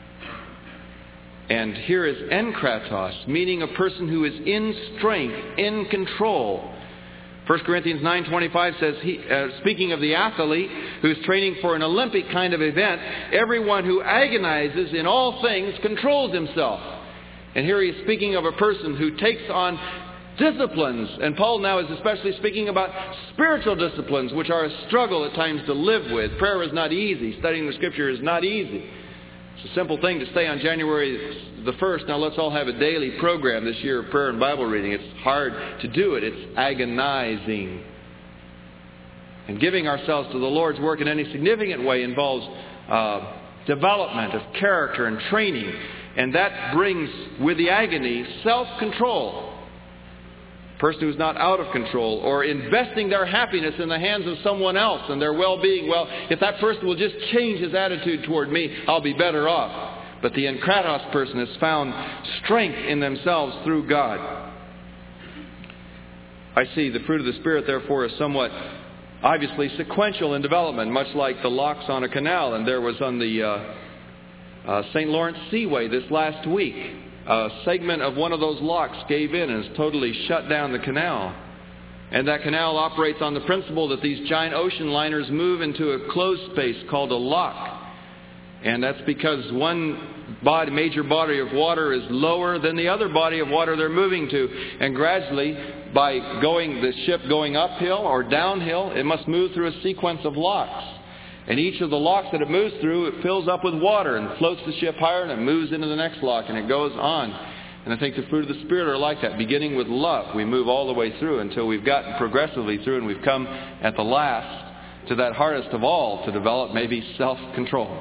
And here is enkratos, meaning a person who is in strength, in control. 1 Corinthians 9:25 says, speaking of the athlete who's training for an Olympic kind of event, everyone who agonizes in all things controls himself. And here he is speaking of a person who takes on disciplines. And Paul now is especially speaking about spiritual disciplines, which are a struggle at times to live with. Prayer is not easy. Studying the Scripture is not easy. It's a simple thing to say on January the 1st, now let's all have a daily program this year of prayer and Bible reading. It's hard to do it. It's agonizing. And giving ourselves to the Lord's work in any significant way involves development of character and training. And that brings with the agony self-control. A person who's not out of control or investing their happiness in the hands of someone else and their well-being. Well, if that person will just change his attitude toward me, I'll be better off. But the enkratos person has found strength in themselves through God. I see the fruit of the Spirit, therefore, is somewhat obviously sequential in development, much like the locks on a canal. And there was on the St. Lawrence Seaway this last week, a segment of one of those locks gave in and has totally shut down the canal. And that canal operates on the principle that these giant ocean liners move into a closed space called a lock. And that's because one major body of water is lower than the other body of water they're moving to. And gradually, by the ship going uphill or downhill, it must move through a sequence of locks. And each of the locks that it moves through, it fills up with water and floats the ship higher, and it moves into the next lock, and it goes on. And I think the fruit of the Spirit are like that. Beginning with love, we move all the way through until we've gotten progressively through, and we've come at the last to that hardest of all to develop, maybe self-control.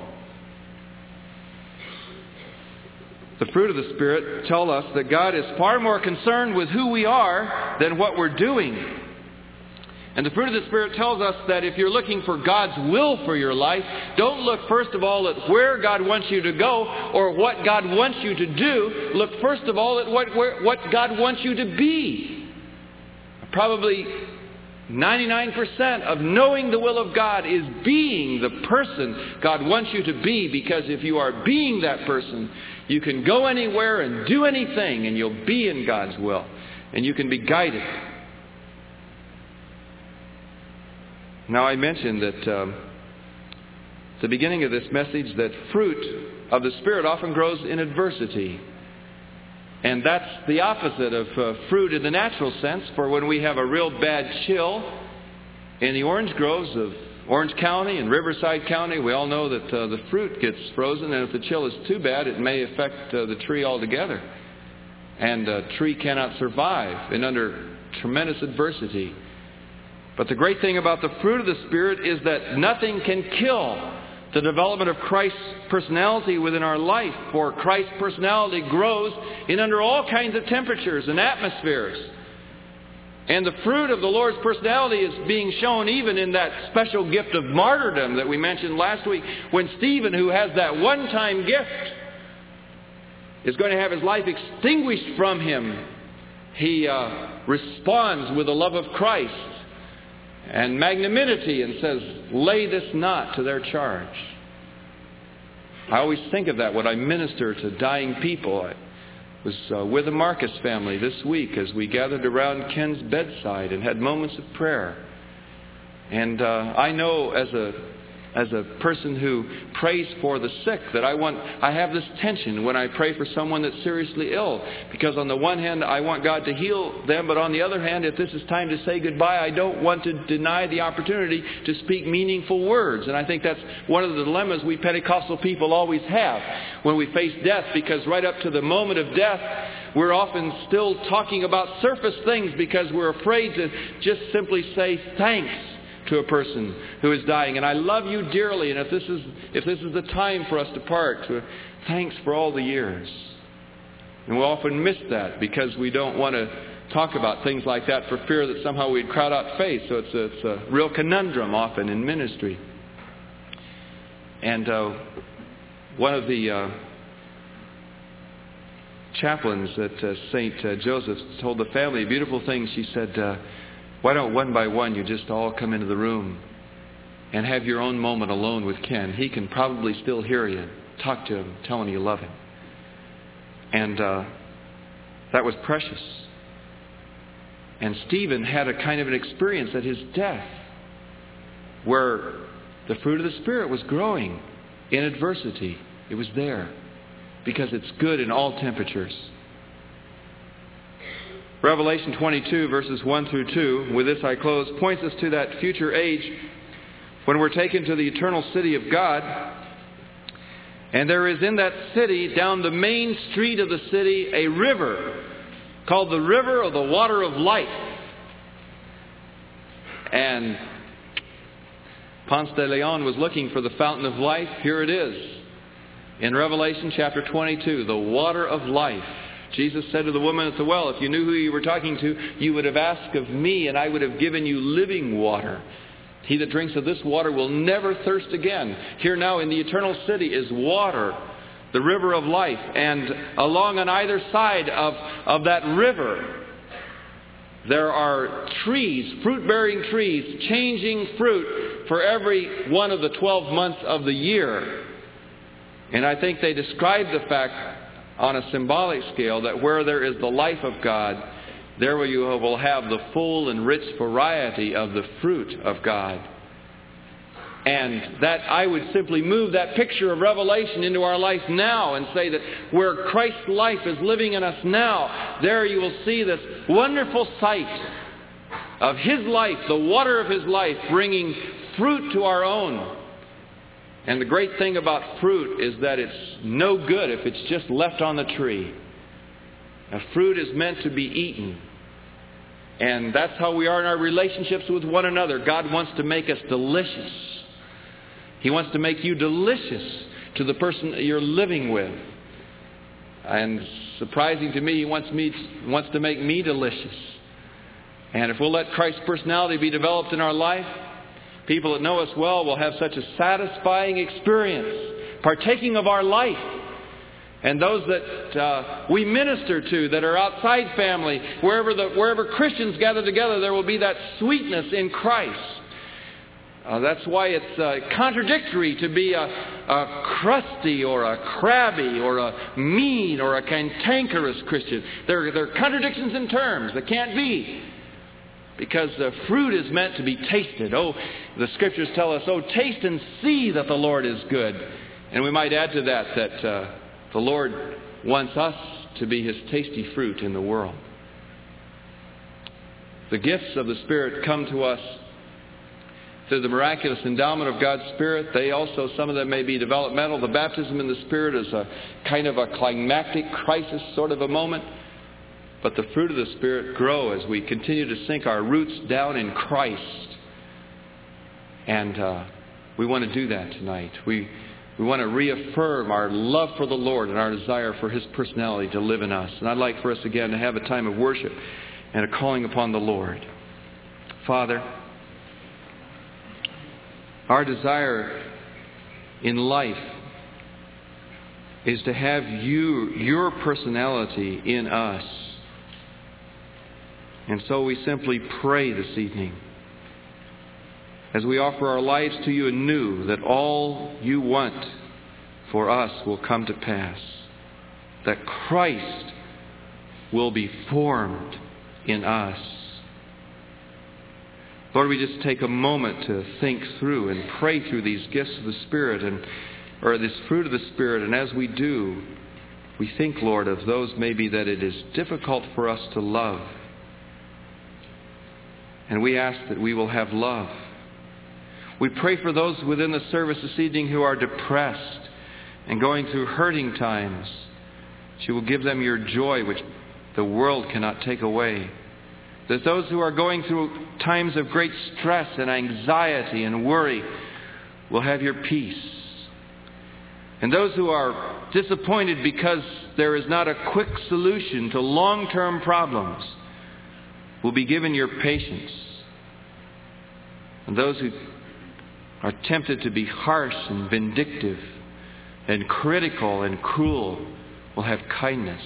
The fruit of the Spirit tell us that God is far more concerned with who we are than what we're doing. And the fruit of the Spirit tells us that if you're looking for God's will for your life, don't look first of all at where God wants you to go or what God wants you to do. Look first of all at what God wants you to be. Probably 99% of knowing the will of God is being the person God wants you to be, because if you are being that person, you can go anywhere and do anything, and you'll be in God's will, and you can be guided. Now, I mentioned that at the beginning of this message that fruit of the Spirit often grows in adversity. And that's the opposite of fruit in the natural sense. For when we have a real bad chill in the orange groves of Orange County and Riverside County, we all know that the fruit gets frozen. And if the chill is too bad, it may affect the tree altogether. And a tree cannot survive and under tremendous adversity. But the great thing about the fruit of the Spirit is that nothing can kill the development of Christ's personality within our life. For Christ's personality grows in under all kinds of temperatures and atmospheres. And the fruit of the Lord's personality is being shown even in that special gift of martyrdom that we mentioned last week. When Stephen, who has that one-time gift, is going to have his life extinguished from him, he responds with the love of Christ and magnanimity and says, "Lay this not to their charge." I always think of that when I minister to dying people. I was with the Marcus family this week as we gathered around Ken's bedside and had moments of prayer. And I know as a person who prays for the sick that I have this tension when I pray for someone that's seriously ill. Because on the one hand, I want God to heal them, but on the other hand, if this is time to say goodbye, I don't want to deny the opportunity to speak meaningful words. And I think that's one of the dilemmas we Pentecostal people always have when we face death, because right up to the moment of death, we're often still talking about surface things because we're afraid to just simply say thanks to a person who is dying. And I love you dearly, and if this is the time for us to part, thanks for all the years. And we often miss that because we don't want to talk about things like that for fear that somehow we'd crowd out faith. So it's a real conundrum often in ministry. And one of the chaplains at St. Joseph's told the family a beautiful thing. She said, "Why don't one by one you just all come into the room and have your own moment alone with Ken? He can probably still hear you. Talk to him. Tell him you love him." And that was precious. And Stephen had a kind of an experience at his death where the fruit of the Spirit was growing in adversity. It was there because it's good in all temperatures. Revelation 22, verses 1 through 2, with this I close, points us to that future age when we're taken to the eternal city of God. And there is in that city, down the main street of the city, a river called the River of the Water of Life. And Ponce de Leon was looking for the fountain of life. Here it is. In Revelation chapter 22, the water of life. Jesus said to the woman at the well, "If you knew who you were talking to, you would have asked of me, and I would have given you living water. He that drinks of this water will never thirst again." Here now in the eternal city is water, the river of life. And along on either side of that river there are trees, fruit-bearing trees, changing fruit for every one of the 12 months of the year. And I think they describe the fact on a symbolic scale that where there is the life of God, there you will have the full and rich variety of the fruit of God. And that I would simply move that picture of Revelation into our life now and say that where Christ's life is living in us now, there you will see this wonderful sight of His life, the water of His life, bringing fruit to our own. And the great thing about fruit is that it's no good if it's just left on the tree. A fruit is meant to be eaten. And that's how we are in our relationships with one another. God wants to make us delicious. He wants to make you delicious to the person that you're living with. And surprising to me, He wants to make me delicious. And if we'll let Christ's personality be developed in our life, people that know us well will have such a satisfying experience partaking of our life. And those that we minister to that are outside family, wherever Christians gather together, there will be that sweetness in Christ. That's why it's contradictory to be a crusty or a crabby or a mean or a cantankerous Christian. There are contradictions in terms. There can't be. Because the fruit is meant to be tasted. Oh, the Scriptures tell us, oh, taste and see that the Lord is good. And we might add to that the Lord wants us to be His tasty fruit in the world. The gifts of the Spirit come to us through the miraculous endowment of God's Spirit. They also, some of them may be developmental. The baptism in the Spirit is a kind of a climactic crisis sort of a moment. But the fruit of the Spirit grow as we continue to sink our roots down in Christ. And we want to do that tonight. We want to reaffirm our love for the Lord and our desire for His personality to live in us. And I'd like for us again to have a time of worship and a calling upon the Lord. Father, our desire in life is to have your personality in us. And so we simply pray this evening, as we offer our lives to you anew, that all you want for us will come to pass. That Christ will be formed in us. Lord, we just take a moment to think through and pray through these gifts of the Spirit, or this fruit of the Spirit. And as we do, we think, Lord, of those maybe that it is difficult for us to love. And we ask that we will have love. We pray for those within the service this evening who are depressed and going through hurting times. You will give them your joy, which the world cannot take away. That those who are going through times of great stress and anxiety and worry will have your peace. And those who are disappointed because there is not a quick solution to long-term problems will be given your patience. And those who are tempted to be harsh and vindictive and critical and cruel will have kindness.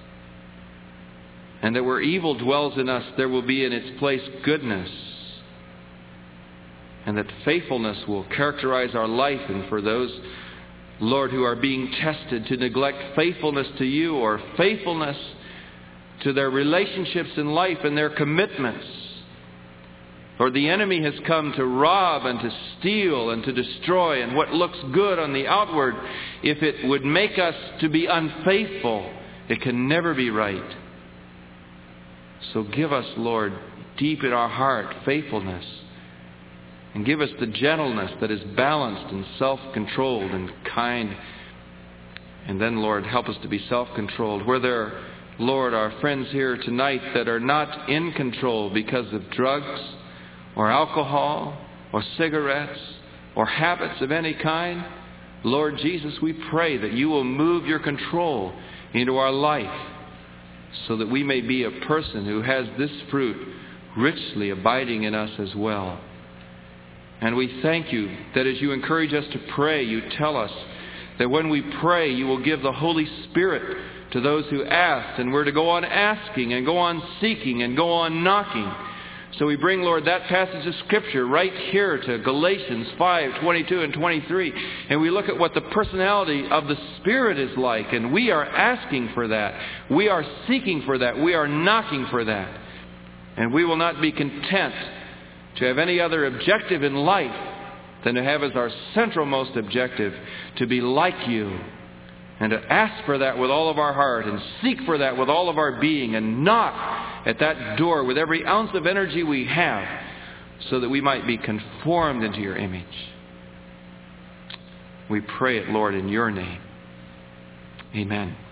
And that where evil dwells in us, there will be in its place goodness. And that faithfulness will characterize our life. And for those, Lord, who are being tested to neglect faithfulness to you or faithfulness to their relationships in life and their commitments. Lord, the enemy has come to rob and to steal and to destroy. And what looks good on the outward, if it would make us to be unfaithful, it can never be right. So give us, Lord, deep in our heart, faithfulness. And give us the gentleness that is balanced and self-controlled and kind. And then, Lord, help us to be self-controlled. Where there, Lord, are friends here tonight that are not in control because of drugs or alcohol or cigarettes or habits of any kind, Lord Jesus, we pray that you will move your control into our life, so that we may be a person who has this fruit richly abiding in us as well. And we thank you that as you encourage us to pray, you tell us that when we pray, you will give the Holy Spirit to those who asked, and we're to go on asking and go on seeking and go on knocking. So we bring, Lord, that passage of Scripture right here to Galatians 5:22 and 23. And we look at what the personality of the Spirit is like. And we are asking for that. We are seeking for that. We are knocking for that. And we will not be content to have any other objective in life than to have as our centralmost objective to be like you. And to ask for that with all of our heart and seek for that with all of our being and knock at that door with every ounce of energy we have so that we might be conformed into your image. We pray it, Lord, in your name. Amen.